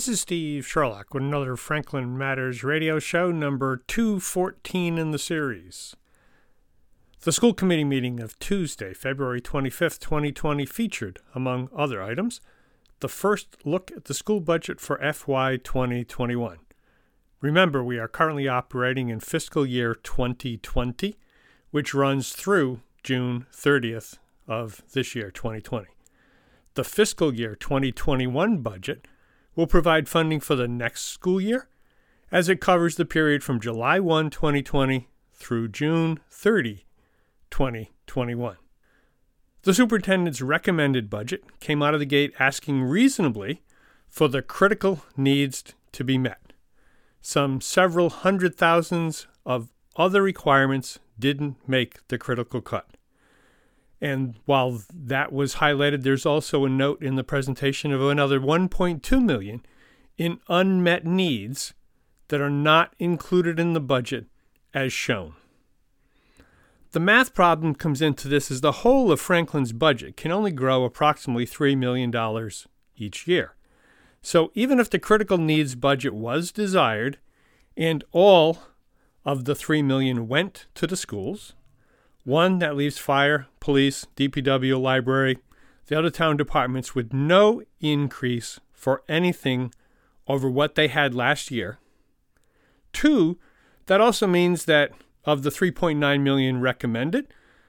This is Steve Sherlock with another Franklin Matters radio show, number 214 in the series. The school committee meeting of Tuesday, February 25th, 2020 featured, among other items, the first look at the school budget for FY 2021. Remember, we are currently operating in fiscal year 2020, which runs through June 30th of this year, 2020. The fiscal year 2021 budget will provide funding for the next school year, as it covers the period from July 1, 2020 through June 30, 2021. The superintendent's recommended budget came out of the gate asking reasonably for the critical needs to be met. Several hundred thousands of other requirements didn't make the critical cut. And while that was highlighted, there's also a note in the presentation of another $1.2 million in unmet needs that are not included in the budget as shown. The math problem comes into this as the whole of Franklin's budget can only grow approximately $3 million each year. So even if the critical needs budget was desired and all of the $3 million went to the schools, one, that leaves fire, police, DPW, library, the other town departments with no increase for anything over what they had last year. Two, that also means that of the $3.9 million recommended,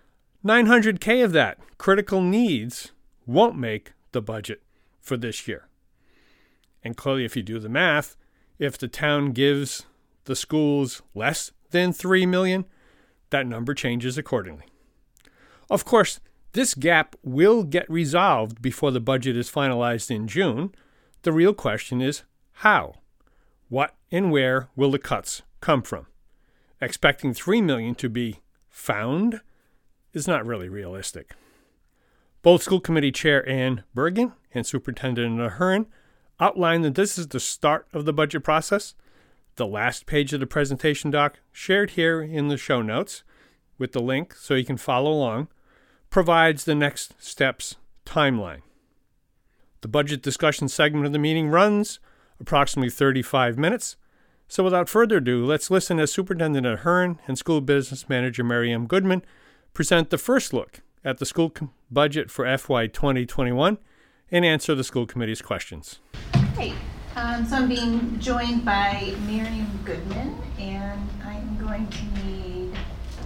$900K of that critical needs won't make the budget for this year. And clearly, if you do the math, if the town gives the schools less than $3 million, that number changes accordingly. Of course, this gap will get resolved before the budget is finalized in June. The real question is how? What and where will the cuts come from? Expecting $3 million to be found is not really realistic. Both School Committee Chair Ann Bergen and Superintendent Ahern outlined that this is the start of the budget process. The last page of the presentation doc, shared here in the show notes with the link so you can follow along, provides the next steps timeline. The budget discussion segment of the meeting runs approximately 35 minutes. So without further ado, let's listen as Superintendent Ahern and School Business Manager Miriam Goodman present the first look at the school budget for FY 2021 and answer the school committee's questions. Hey. So I'm being joined by Miriam Goodman, and I'm going to need,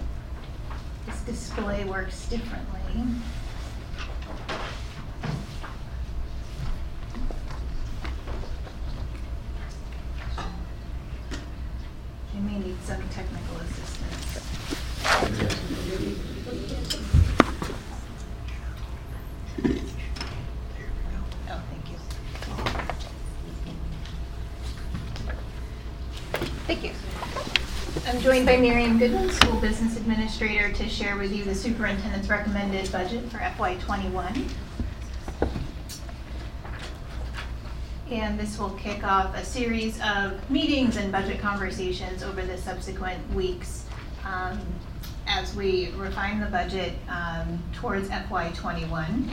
this display works differently. I may need some technical assistance. Oh, thank you. Thank you. I'm joined by Miriam Goodman, School Business Administrator, to share with you the Superintendent's recommended budget for FY 21. And this will kick off a series of meetings and budget conversations over the subsequent weeks as we refine the budget towards FY 21.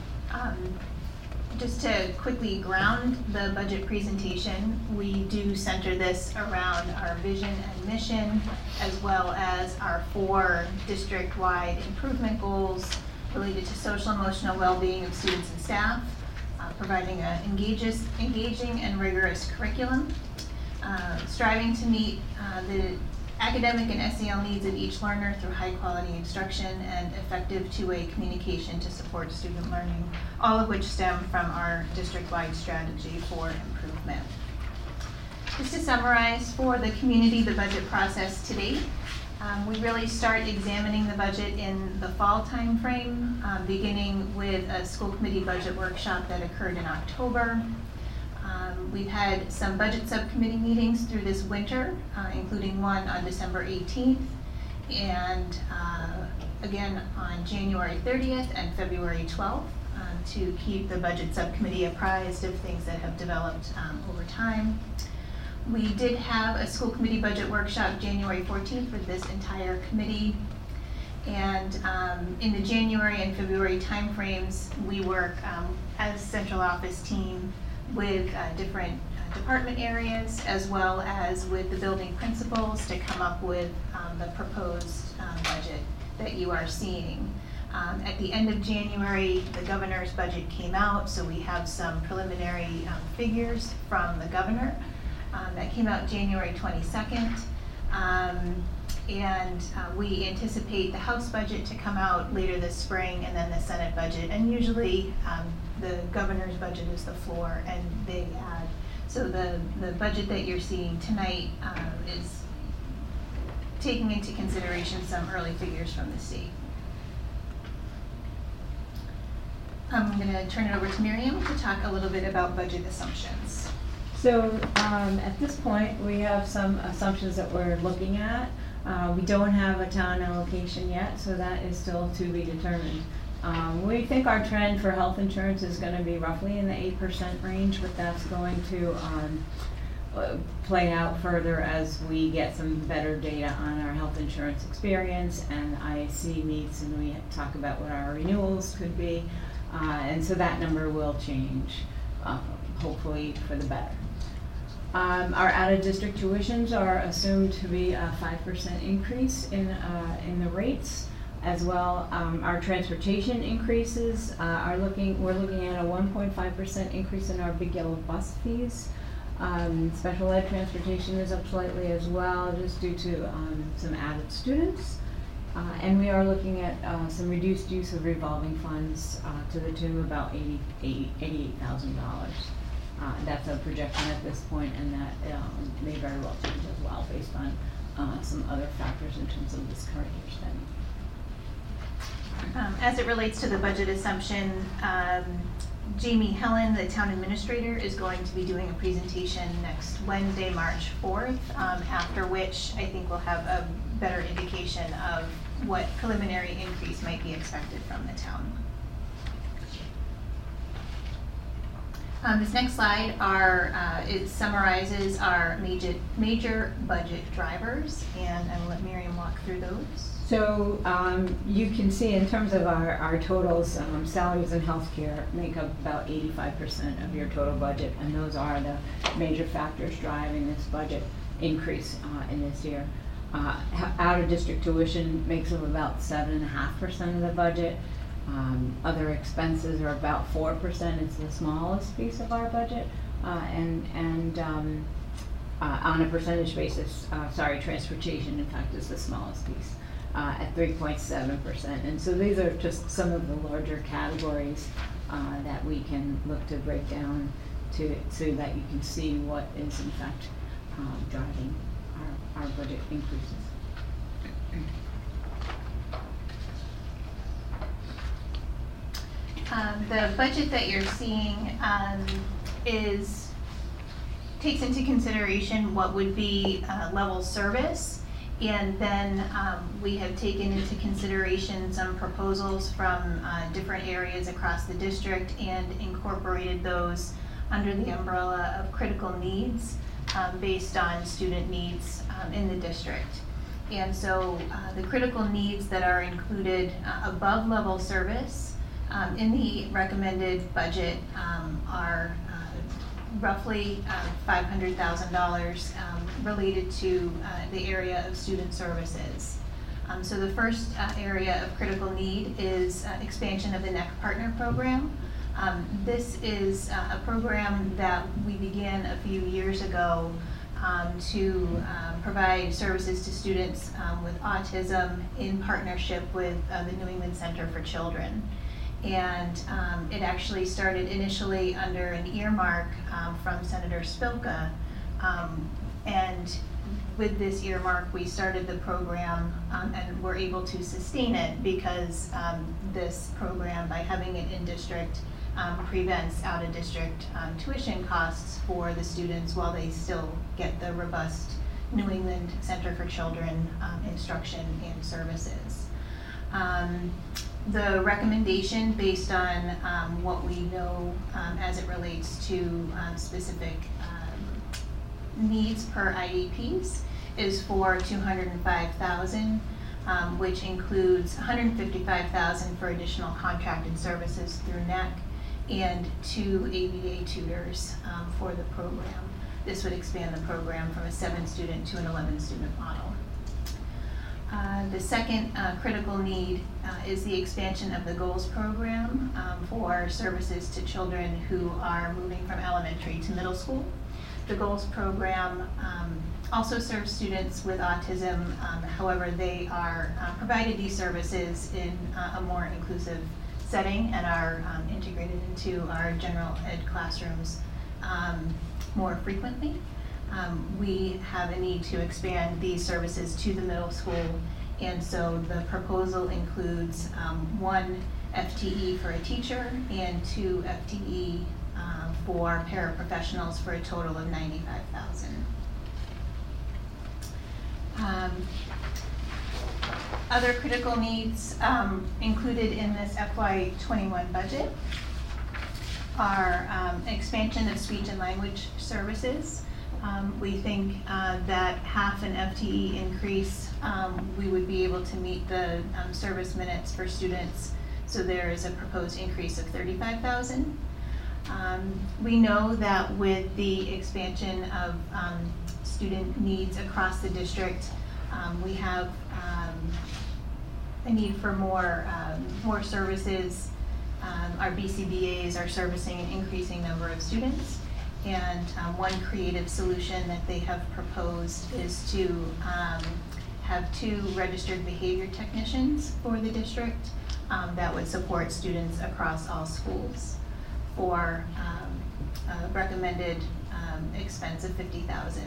Just to quickly ground the budget presentation, we do center this around our vision and mission, as well as our 4 district-wide improvement goals related to social and emotional well-being of students and staff, providing an engaging and rigorous curriculum, striving to meet the academic and SEL needs of each learner through high-quality instruction and effective two-way communication to support student learning, all of which stem from our district-wide strategy for improvement. Just to summarize for the community, the budget process to date, we really start examining the budget in the fall timeframe, beginning with a school committee budget workshop that occurred in October. We've had some budget subcommittee meetings through this winter, including one on December 18th, and again on January 30th and February 12th to keep the budget subcommittee apprised of things that have developed over time. We did have a school committee budget workshop January 14th for this entire committee. And in the January and February timeframes, we work as central office team with different department areas, as well as with the building principals to come up with the proposed budget that you are seeing. At the end of January, the governor's budget came out, so we have some preliminary figures from the governor. That came out January 22nd. We anticipate the House budget to come out later this spring, and then the Senate budget. And usually the governor's budget is the floor, and they add. So the budget that you're seeing tonight is taking into consideration some early figures from the state. I'm going to turn it over to Miriam to talk a little bit about budget assumptions. So at this point, we have some assumptions that we're looking at. We don't have a town allocation yet, so that is still to be determined. We think our trend for health insurance is going to be roughly in the 8% range, but that's going to play out further as we get some better data on our health insurance experience and IAC needs, and we talk about what our renewals could be. And so that number will change, hopefully for the better. Our out-of-district tuitions are assumed to be a 5% increase in the rates. As well, our transportation increases we're looking at a 1.5% increase in our Big Yellow bus fees. Special ed transportation is up slightly as well, just due to some added students. And we are looking at some reduced use of revolving funds to the tune of about $88,000. That's a projection at this point, and that may very well change as well based on some other factors in terms of this current year spending. As it relates to the budget assumption, Jamie Helen, the town administrator, is going to be doing a presentation next Wednesday, March 4th, after which I think we'll have a better indication of what preliminary increase might be expected from the town. This next slide it summarizes our major budget drivers, and I will let Miriam walk through those. So you can see in terms of our totals, salaries and healthcare make up about 85% of your total budget, and those are the major factors driving this budget increase in this year. Out-of-district tuition makes up about 7.5% of the budget. Other expenses are about 4%. It's the smallest piece of our budget, and on a percentage basis, transportation in fact is the smallest piece at 3.7%. And so these are just some of the larger categories that we can look to break down so that you can see what is in fact driving our budget increases. The budget that you're seeing takes into consideration what would be level service, and then we have taken into consideration some proposals from different areas across the district and incorporated those under the umbrella of critical needs based on student needs in the district. And so the critical needs that are included above level service in the recommended budget are roughly $500,000 related to the area of student services. So the first area of critical need is expansion of the NEC Partner Program. This is a program that we began a few years ago to provide services to students with autism in partnership with the New England Center for Children. And it actually started initially under an earmark from Senator Spilka. And with this earmark, we started the program and were able to sustain it because this program, by having it in district, prevents out-of-district tuition costs for the students while they still get the robust New England Center for Children instruction and services. The recommendation, based on what we know as it relates to specific needs per IEPs, is for $205,000, which includes $155,000 for additional contracted services through NEC and 2 ABA tutors for the program. this would expand the program from a 7-student to an 11-student model. The second critical need is the expansion of the GOALS program for services to children who are moving from elementary to middle school. The GOALS program also serves students with autism. However, they are provided these services in a more inclusive setting and are integrated into our general ed classrooms more frequently. We have a need to expand these services to the middle school, and so the proposal includes 1 FTE for a teacher and 2 FTE for paraprofessionals for a total of $95,000. Other critical needs included in this FY21 budget are expansion of speech and language services. We think that half an FTE increase, we would be able to meet the service minutes for students, so there is a proposed increase of $35,000. We know that with the expansion of student needs across the district, we have a need for more services. Our BCBAs are servicing an increasing number of students, and one creative solution that they have proposed is to have 2 registered behavior technicians for the district that would support students across all schools for a recommended expense of $50,000.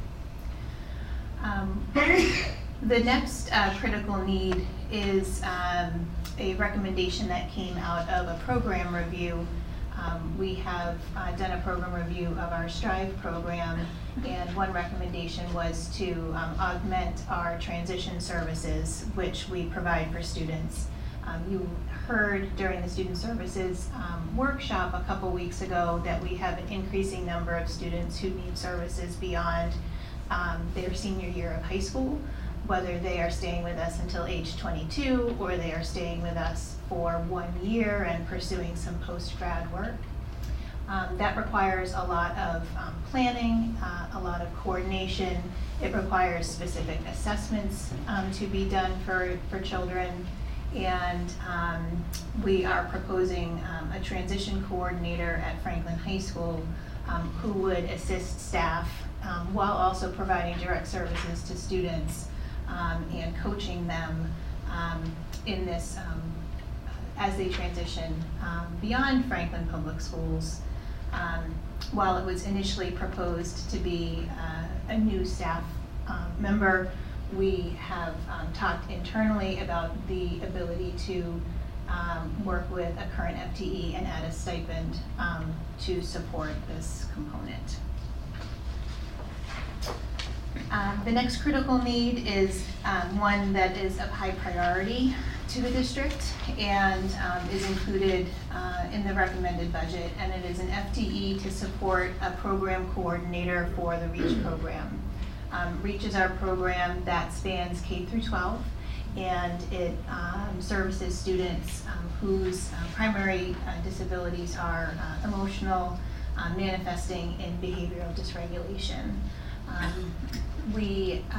The next critical need is a recommendation that came out of a program review. We have done a program review of our STRIVE program, and one recommendation was to augment our transition services, which we provide for students. You heard during the Student Services workshop a couple weeks ago that we have an increasing number of students who need services beyond their senior year of high school, whether they are staying with us until age 22 or they are staying with us for 1 year and pursuing some post-grad work. That requires a lot of planning, a lot of coordination. It requires specific assessments to be done for children, and we are proposing a transition coordinator at Franklin High School who would assist staff while also providing direct services to students and coaching them in this as they transition beyond Franklin Public Schools. While it was initially proposed to be a new staff member, we have talked internally about the ability to work with a current FTE and add a stipend to support this component. The next critical need is one that is of high priority to the district and is included in the recommended budget, and it is an FTE to support a program coordinator for the REACH program. REACH is our program that spans K through 12, and it services students whose primary disabilities are emotional, manifesting in behavioral dysregulation. We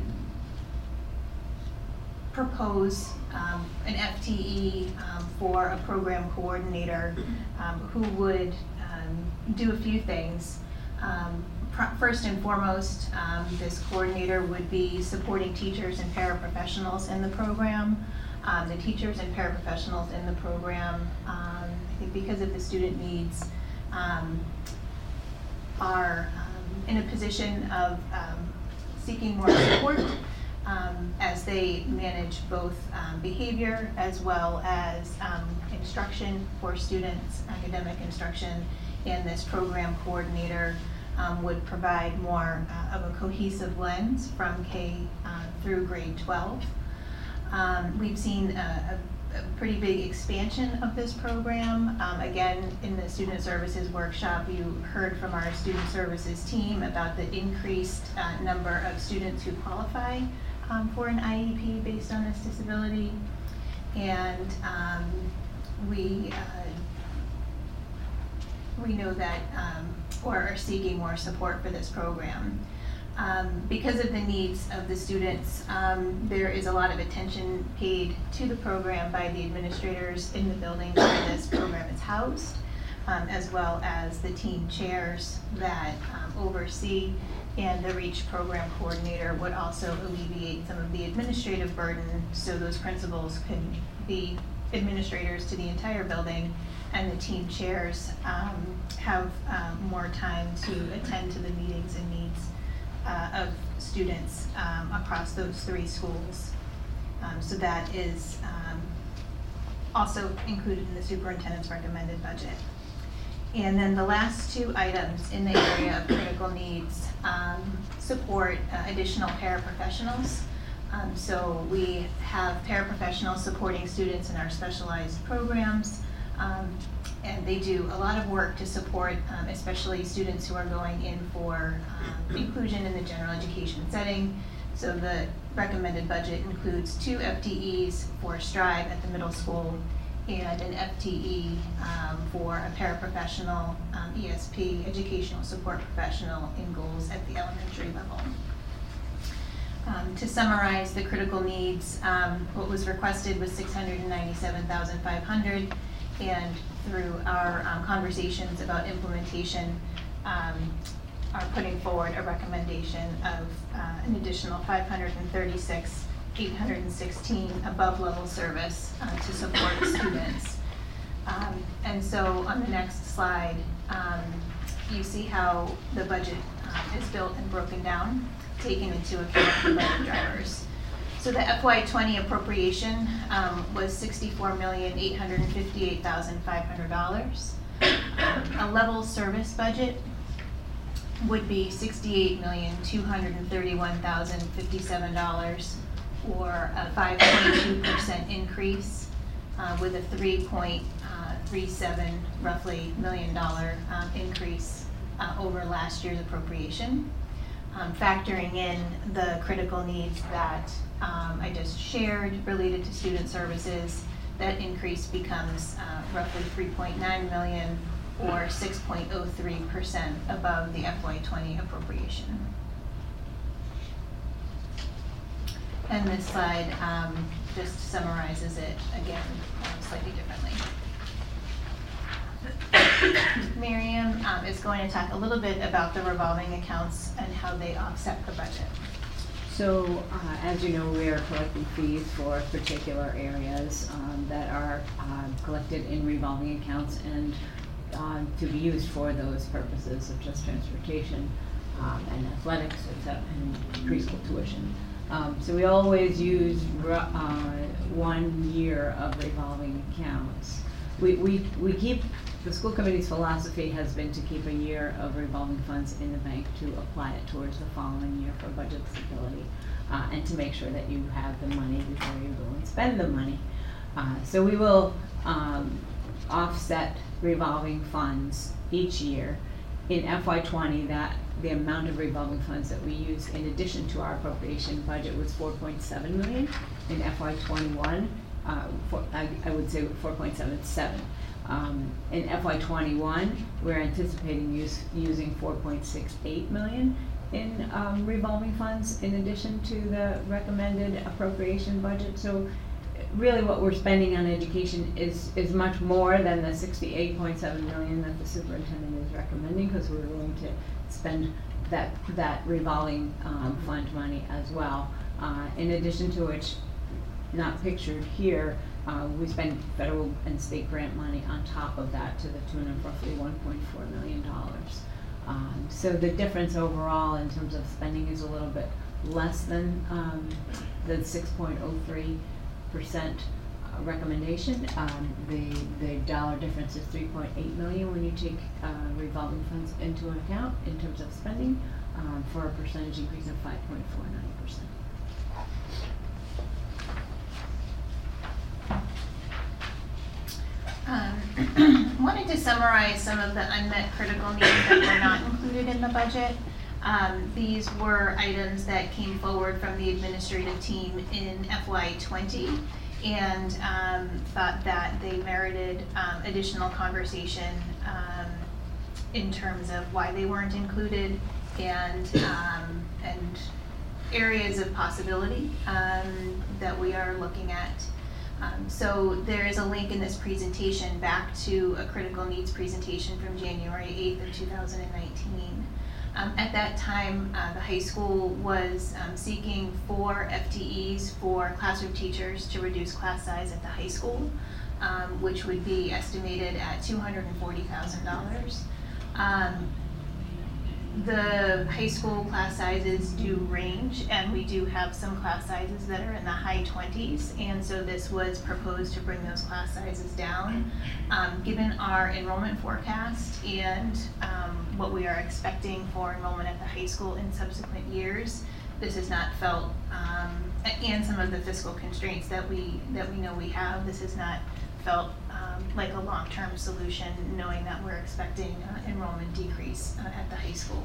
propose an FTE for a program coordinator who would do a few things. First and foremost, this coordinator would be supporting teachers and paraprofessionals in the program. The teachers and paraprofessionals in the program, I think because of the student needs, are in a position of seeking more support as they manage both behavior as well as instruction for students, academic instruction, and this program coordinator would provide more of a cohesive lens from K through grade 12. We've seen a pretty big expansion of this program. Again, in the Student Services workshop, you heard from our Student Services team about the increased number of students who qualify for an IEP based on this disability. And we know that or are seeking more support for this program. Because of the needs of the students, there is a lot of attention paid to the program by the administrators in the building where this program is housed, as well as the team chairs that oversee, and the REACH program coordinator would also alleviate some of the administrative burden so those principals could be administrators to the entire building, and the team chairs have more time to attend to the meetings and needs of students across those 3 schools. So that is also included in the superintendent's recommended budget. And then the last 2 items in the area of critical needs support additional paraprofessionals. So we have paraprofessionals supporting students in our specialized programs, and they do a lot of work to support especially students who are going in for inclusion in the general education setting. So the recommended budget includes 2 FTEs for Strive at the middle school and an FTE for a paraprofessional ESP, educational support professional, in goals at the elementary level. To summarize the critical needs, what was requested was $697,500, and through our conversations about implementation, are putting forward a recommendation of an additional $536,816 above level service to support students. And so on the next slide, you see how the budget is built and broken down, taking into account the budget drivers. So the FY20 appropriation was $64,858,500. A level service budget would be $68,231,057, or a 5.2% increase, with a $3.37 roughly million increase over last year's appropriation. Factoring in the critical needs that I just shared related to student services, that increase becomes roughly $3.9 million, or 6.03% above the FY20 appropriation. And this slide just summarizes it again slightly differently. Miriam is going to talk a little bit about the revolving accounts and how they offset the budget. So, as you know, we are collecting fees for particular areas that are collected in revolving accounts and to be used for those purposes, such as transportation and athletics, and preschool tuition. So we always use 1 year of revolving accounts. We keep, the school committee's philosophy has been to keep a year of revolving funds in the bank to apply it towards the following year for budget stability, and to make sure that you have the money before you go and spend the money. So we will offset revolving funds each year. In FY20, that the amount of revolving funds that we use in addition to our appropriation budget was $4.7 million. In FY21, I would say 4.77. In FY21, we're anticipating using 4.68 million in revolving funds in addition to the recommended appropriation budget. So really what we're spending on education is much more than the 68.7 million that the superintendent is recommending, because we're willing to spend that revolving fund money as well. In addition to which, not pictured here, we spend federal and state grant money on top of that to the tune of roughly $1.4 million. So the difference overall in terms of spending is a little bit less than the 6.03% recommendation. The dollar difference is $3.8 million when you take revolving funds into account in terms of spending, for a percentage increase of 5.49%. Wanted to summarize some of the unmet critical needs that were not included in the budget. These were items that came forward from the administrative team in FY20 and thought that they merited additional conversation in terms of why they weren't included and areas of possibility that we are looking at. So there is a link in this presentation back to a critical needs presentation from January 8th of 2019. At that time, the high school was seeking 4 FTEs for classroom teachers to reduce class size at the high school, which would be estimated at $240,000. The high school class sizes do range, and we do have some class sizes that are in the high 20s, and so this was proposed to bring those class sizes down. Given our enrollment forecast and what we are expecting for enrollment at the high school in subsequent years, this is not felt, and some of the fiscal constraints that we know we have, this is not felt like a long-term solution, knowing that we're expecting enrollment decrease at the high school.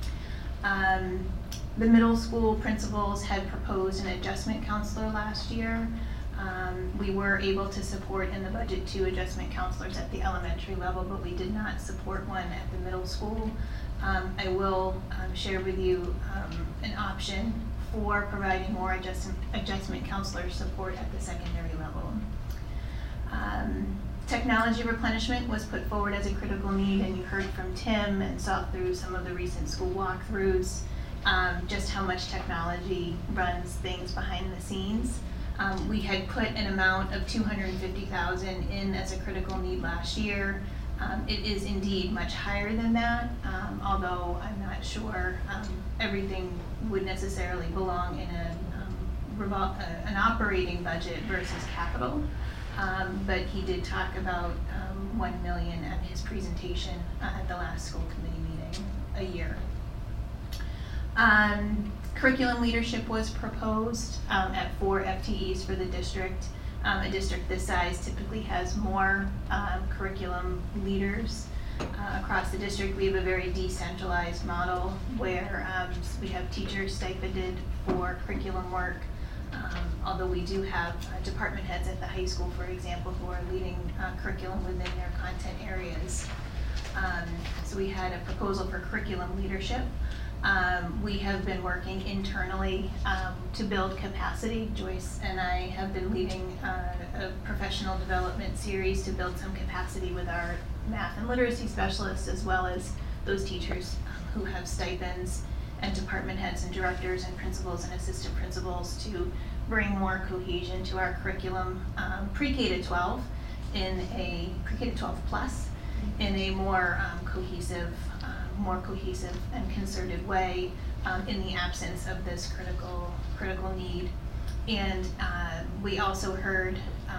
The middle school principals had proposed an adjustment counselor last year. We were able to support in the budget 2 adjustment counselors at the elementary level, but we did not support one at the middle school. I will share with you an option for providing more adjustment counselor support at the secondary level. Technology replenishment was put forward as a critical need, and you heard from Tim and saw through some of the recent school walkthroughs just how much technology runs things behind the scenes. We had put an amount of $250,000 in as a critical need last year. It is indeed much higher than that, although I'm not sure everything would necessarily belong in an operating budget versus capital. But he did talk about $1 million at his presentation at the last school committee meeting a year. Curriculum leadership was proposed at 4 FTEs for the district. A district this size typically has more curriculum leaders across the district. We have a very decentralized model where we have teachers stipended for curriculum work. Although we do have department heads at the high school, for example, who are leading curriculum within their content areas. So we had a proposal for curriculum leadership. We have been working internally to build capacity. Joyce and I have been leading a professional development series to build some capacity with our math and literacy specialists, as well as those teachers who have stipends, and department heads and directors and principals and assistant principals, to bring more cohesion to our curriculum, pre-K to 12 pre-K to 12 plus, in a more cohesive and concerted way, in the absence of this critical need. And we also heard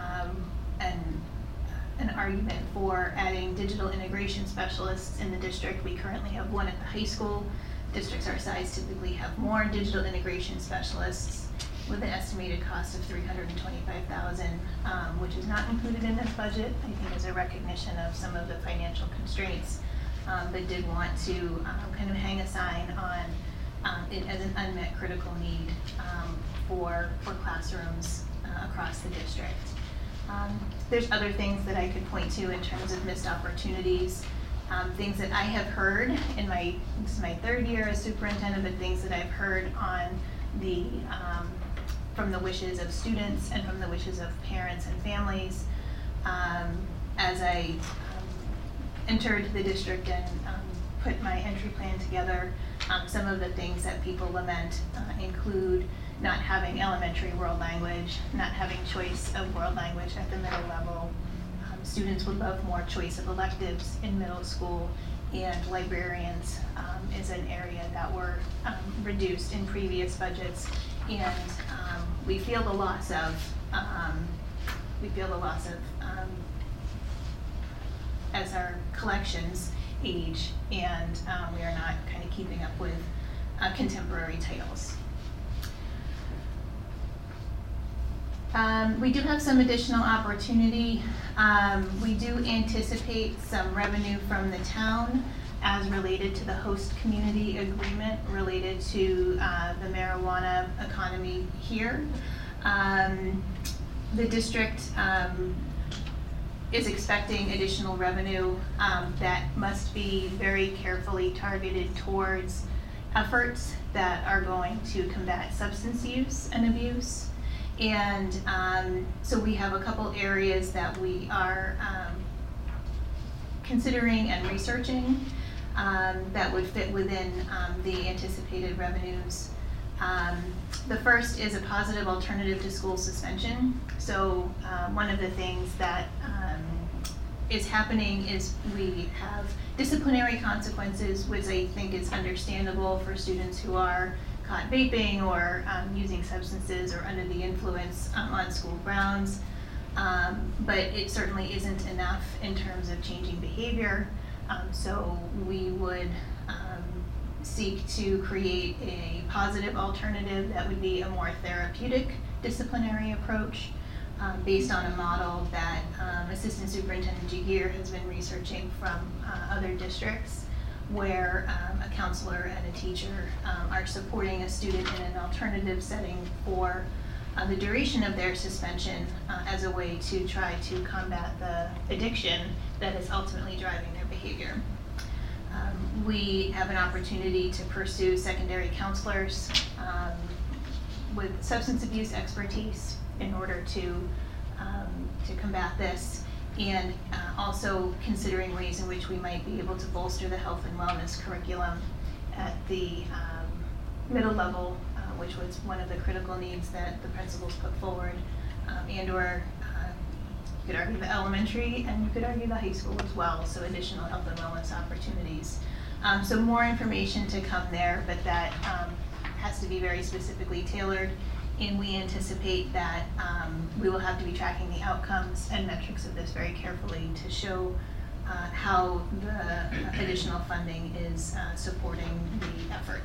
an argument for adding digital integration specialists in the district. We currently have 1 at the high school. Districts our size typically have more digital integration specialists, with an estimated cost of $325,000, which is not included in this budget. I think is a recognition of some of the financial constraints, but did want to kind of hang a sign on it as an unmet critical need for classrooms across the district. There's other things that I could point to in terms of missed opportunities. Things that I have heard in this is my 3rd year as superintendent, but things that I've heard on from the wishes of students and from the wishes of parents and families. As I entered the district and put my entry plan together, some of the things that people lament include not having elementary world language, not having choice of world language at the middle level. Students would love more choice of electives in middle school, and librarians is an area that were reduced in previous budgets, and we feel the loss of as our collections age, and we are not kind of keeping up with contemporary titles. We do have some additional opportunity. We do anticipate some revenue from the town as related to the host community agreement related to the marijuana economy here. The district is expecting additional revenue that must be very carefully targeted towards efforts that are going to combat substance use and abuse. And so we have a couple areas that we are considering and researching that would fit within the anticipated revenues. The first is a positive alternative to school suspension. So one of the things that is happening is we have disciplinary consequences, which I think is understandable for students who are caught vaping or using substances or under the influence on school grounds. But it certainly isn't enough in terms of changing behavior. So we would seek to create a positive alternative that would be a more therapeutic disciplinary approach based on a model that Assistant Superintendent Jagir has been researching from other districts, where a counselor and a teacher are supporting a student in an alternative setting for the duration of their suspension as a way to try to combat the addiction that is ultimately driving their behavior. We have an opportunity to pursue secondary counselors with substance abuse expertise in order to combat this, and also considering ways in which we might be able to bolster the health and wellness curriculum at the middle level, which was one of the critical needs that the principals put forward, and or you could argue the elementary, and you could argue the high school as well, so additional health and wellness opportunities. So more information to come there, but that has to be very specifically tailored, and we anticipate that we will have to be tracking the outcomes and metrics of this very carefully to show how the additional funding is supporting the effort.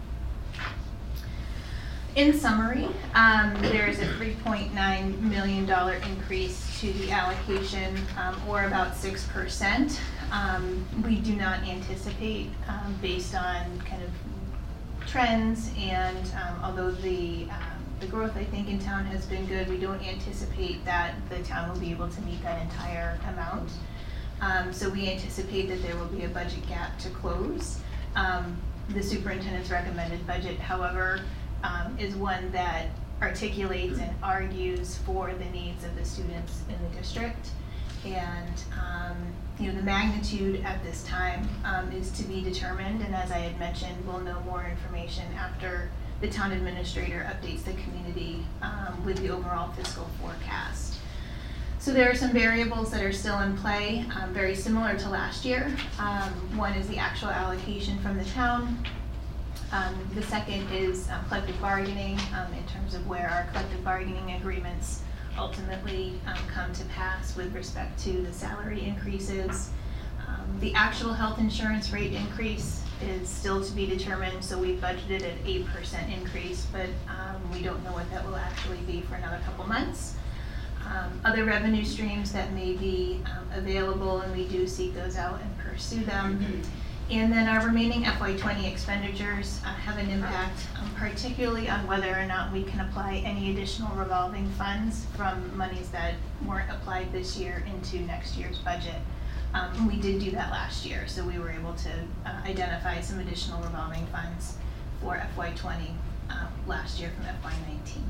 In summary, there is a $3.9 million increase to the allocation, or about 6%. We do not anticipate, based on kind of trends, and although the growth I think in town has been good, we don't anticipate that the town will be able to meet that entire amount. So we anticipate that there will be a budget gap to close. The superintendent's recommended budget, however, is one that articulates and argues for the needs of the students in the district. And the magnitude at this time is to be determined, and as I had mentioned, we'll know more information after the town administrator updates the community with the overall fiscal forecast. So there are some variables that are still in play, very similar to last year. One is the actual allocation from the town. The second is collective bargaining in terms of where our collective bargaining agreements ultimately come to pass with respect to the salary increases. The actual health insurance rate increase is still to be determined, so we budgeted an 8% increase, but we don't know what that will actually be for another couple months. Other revenue streams that may be available, and we do seek those out and pursue them. And then our remaining FY20 expenditures have an impact, particularly on whether or not we can apply any additional revolving funds from monies that weren't applied this year into next year's budget. We did do that last year, so we were able to identify some additional revolving funds for FY20 last year from FY19.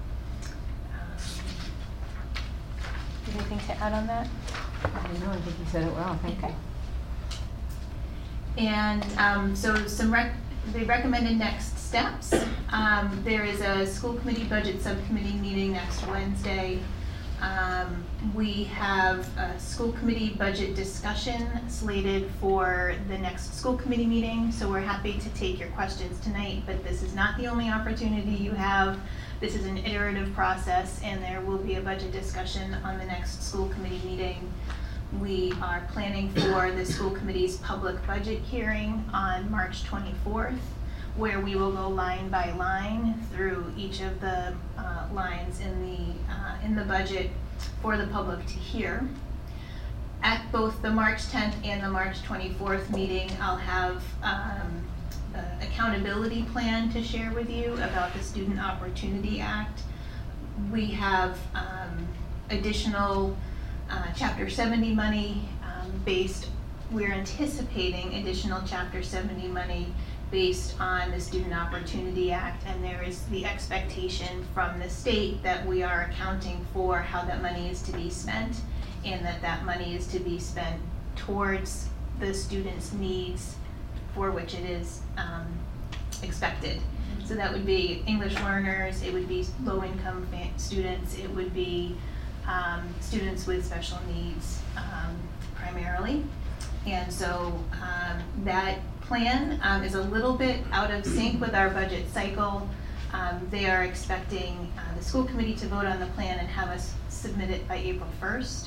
Anything to add on that? I don't know, I think you said it well, thank you. And so the recommended next steps. There is a school committee budget subcommittee meeting next Wednesday. We have a school committee budget discussion slated for the next school committee meeting, so we're happy to take your questions tonight, but this is not the only opportunity you have. This is an iterative process, and there will be a budget discussion on the next school committee meeting. We are planning for the school committee's public budget hearing on March 24th, where we will go line by line through each of the lines in the budget for the public to hear. At both the March 10th and the March 24th meeting, I'll have an accountability plan to share with you about the Student Opportunity Act. We have additional Chapter 70 money we're anticipating additional Chapter 70 money based on the Student Opportunity Act, and there is the expectation from the state that we are accounting for how that money is to be spent, and that money is to be spent towards the students' needs for which it is expected. So that would be English learners, it would be low-income students, it would be students with special needs primarily. And so that plan is a little bit out of sync with our budget cycle. They are expecting the school committee to vote on the plan and have us submit it by April 1st.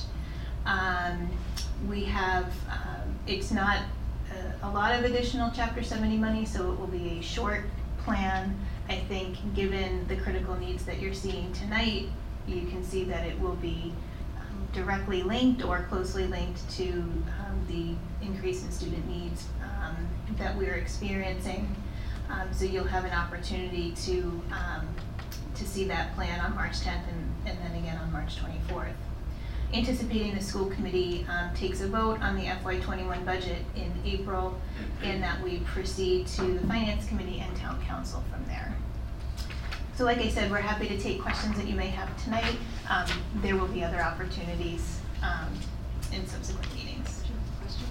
We have, it's not a lot of additional Chapter 70 money, so it will be a short plan. I think given the critical needs that you're seeing tonight, you can see that it will be directly linked or closely linked to the increase in student needs that we're experiencing. So you'll have an opportunity to see that plan on March 10th and then again on March 24th. Anticipating the school committee takes a vote on the FY21 budget in April, and that we proceed to the finance committee and town council from there. So like I said, we're happy to take questions that you may have tonight. There will be other opportunities in subsequent meetings. Questions?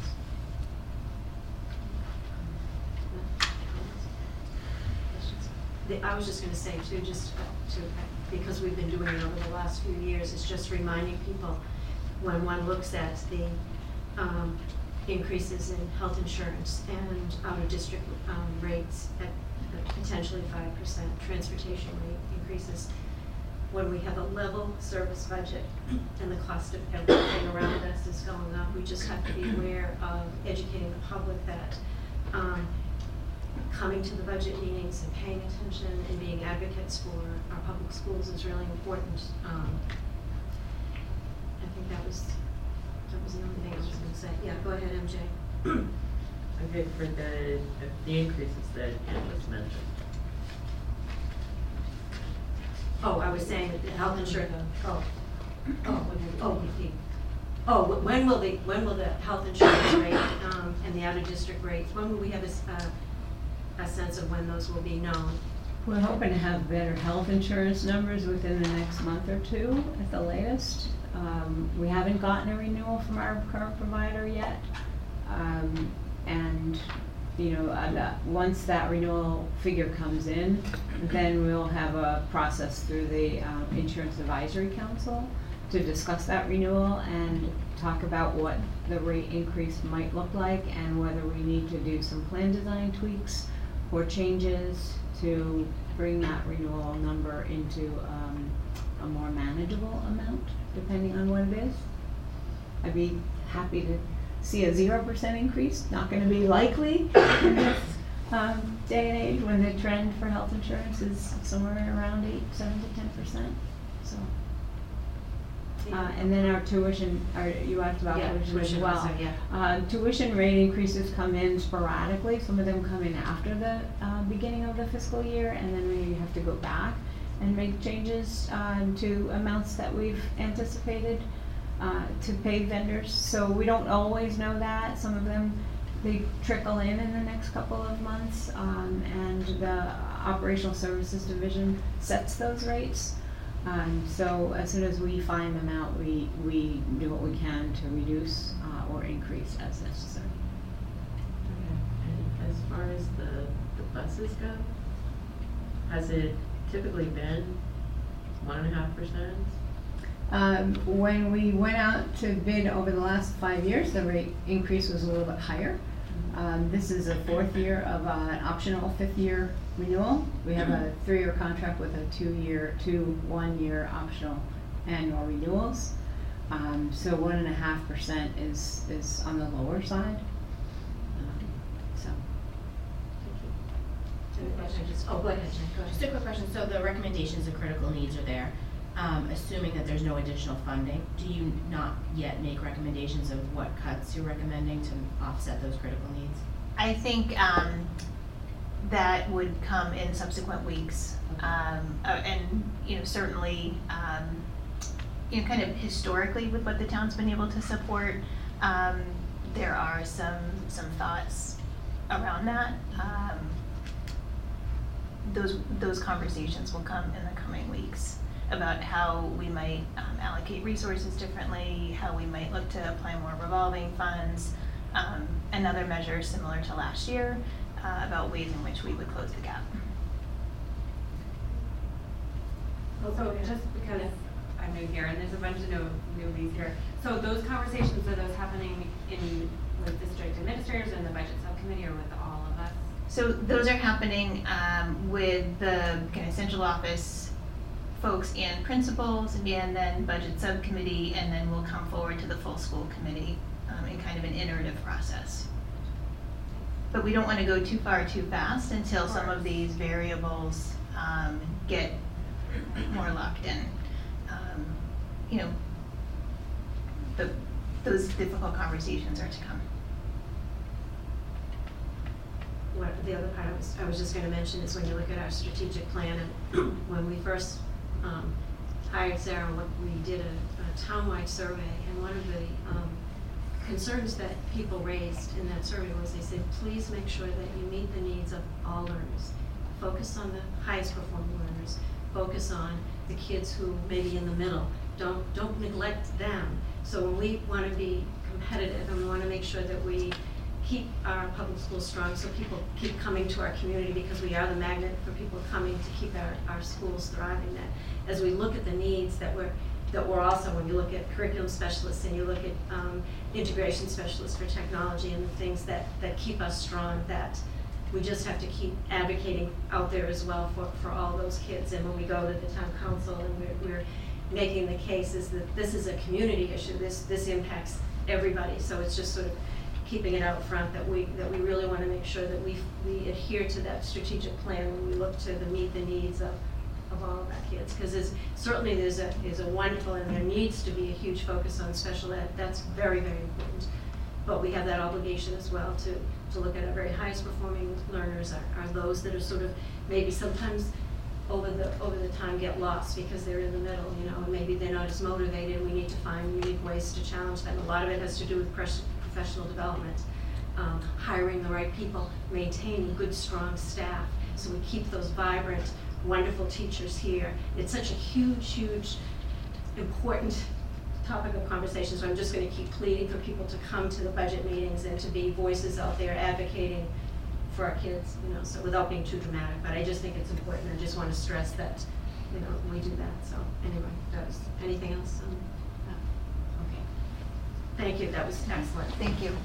I was just going to say too, because we've been doing it over the last few years, it's just reminding people when one looks at the increases in health insurance and out-of-district rates at potentially 5% transportation rate increases, when we have a level service budget and the cost of everything around us is going up, we just have to be aware of educating the public that coming to the budget meetings and paying attention and being advocates for our public schools is really important. I think that was the only thing I was going to say. Yeah, go ahead, MJ. Okay, for the increases that Anne just mentioned. Oh, I was saying that the health insurance. When will the health insurance rate and the out-of-district rates? When will we have a sense of when those will be known? We're hoping to have better health insurance numbers within the next month or two at the latest. We haven't gotten a renewal from our current provider yet. And once that renewal figure comes in, then we'll have a process through the Insurance Advisory Council to discuss that renewal and talk about what the rate increase might look like and whether we need to do some plan design tweaks or changes to bring that renewal number into a more manageable amount, depending on what it is. I'd be happy to see a 0% increase, not going to be likely in this day and age when the trend for health insurance is somewhere around 7 to 10%. So, and then our tuition, you asked about tuition as well. Also, tuition rate increases come in sporadically. Some of them come in after the beginning of the fiscal year, and then we have to go back and make changes to amounts that we've anticipated to pay vendors. So we don't always know that. Some of them, they trickle in the next couple of months, and the Operational Services Division sets those rates. So as soon as we find them out, we do what we can to reduce or increase as necessary. Okay. And as far as the buses go, has it typically been 1.5%? When we went out to bid over the last 5 years, the rate increase was a little bit higher. This is a fourth year of an optional fifth year renewal. We have a 3-year contract with a 2 1-year optional annual renewals. So 1.5% is on the lower side. So. Oh, go ahead, Jen. Go ahead. Just a quick question. So the recommendations of critical needs are there. Assuming that there's no additional funding, do you not yet make recommendations of what cuts you're recommending to offset those critical needs? I think that would come in subsequent weeks, and certainly, kind of historically with what the town's been able to support, there are some thoughts around that. Those conversations will come in the coming weeks about how we might allocate resources differently, how we might look to apply more revolving funds, another measure similar to last year, about ways in which we would close the gap. So just because I'm new here and there's a bunch of newbies here, so those conversations, are those happening with district administrators and the budget subcommittee, or with all of us? So those are happening with the kind of central office folks and principals, and then budget subcommittee, and then we'll come forward to the full school committee in kind of an iterative process. But we don't want to go too far too fast until some of these variables get more locked in. Those difficult conversations are to come. What the other part I was just going to mention is when you look at our strategic plan, and when we first hired Sarah, we did a townwide survey, and one of the concerns that people raised in that survey was they said, please make sure that you meet the needs of all learners. Focus on the highest performing learners. Focus on the kids who may be in the middle. Don't neglect them. So when we want to be competitive and we want to make sure that we keep our public schools strong so people keep coming to our community, because we are the magnet for people coming to keep our schools thriving, that as we look at the needs that we're also, when you look at curriculum specialists and you look at integration specialists for technology and the things that keep us strong, that we just have to keep advocating out there as well for all those kids. And when we go to the town council and we're making the case is that this is a community issue, this impacts everybody. So it's just sort of keeping it out front that we really want to make sure that we adhere to that strategic plan when we look to meet the needs of all of our kids. Because there's a wonderful, and there needs to be a huge focus on special ed. That's very, very important. But we have that obligation as well to look at our very highest performing learners are those that are sort of maybe sometimes over the time get lost because they're in the middle, and maybe they're not as motivated. We need to find unique ways to challenge them. A lot of it has to do with professional development, hiring the right people, maintaining good, strong staff, so we keep those vibrant, wonderful teachers here. It's such a huge, huge, important topic of conversation, so I'm just going to keep pleading for people to come to the budget meetings and to be voices out there advocating for our kids, so without being too dramatic, but I just think it's important. I just want to stress that, we do that. So anyway, anything else on that? Okay. Thank you, that was excellent. Thank you.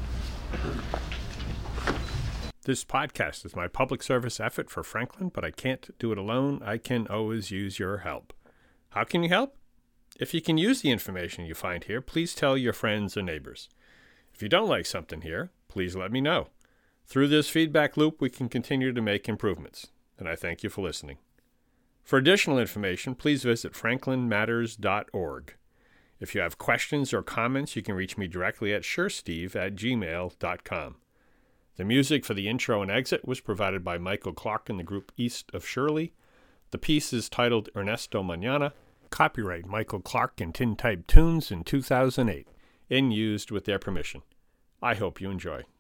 This podcast is my public service effort for Franklin, but I can't do it alone. I can always use your help. How can you help? If you can use the information you find here, please tell your friends and neighbors. If you don't like something here, please let me know. Through this feedback loop, we can continue to make improvements, and I thank you for listening. For additional information, please visit franklinmatters.org. If you have questions or comments, you can reach me directly at suresteve@gmail.com. The music for the intro and exit was provided by Michael Clark and the group East of Shirley. The piece is titled Ernesto Mañana. Copyright Michael Clark and Tintype Tunes in 2008, and used with their permission. I hope you enjoy.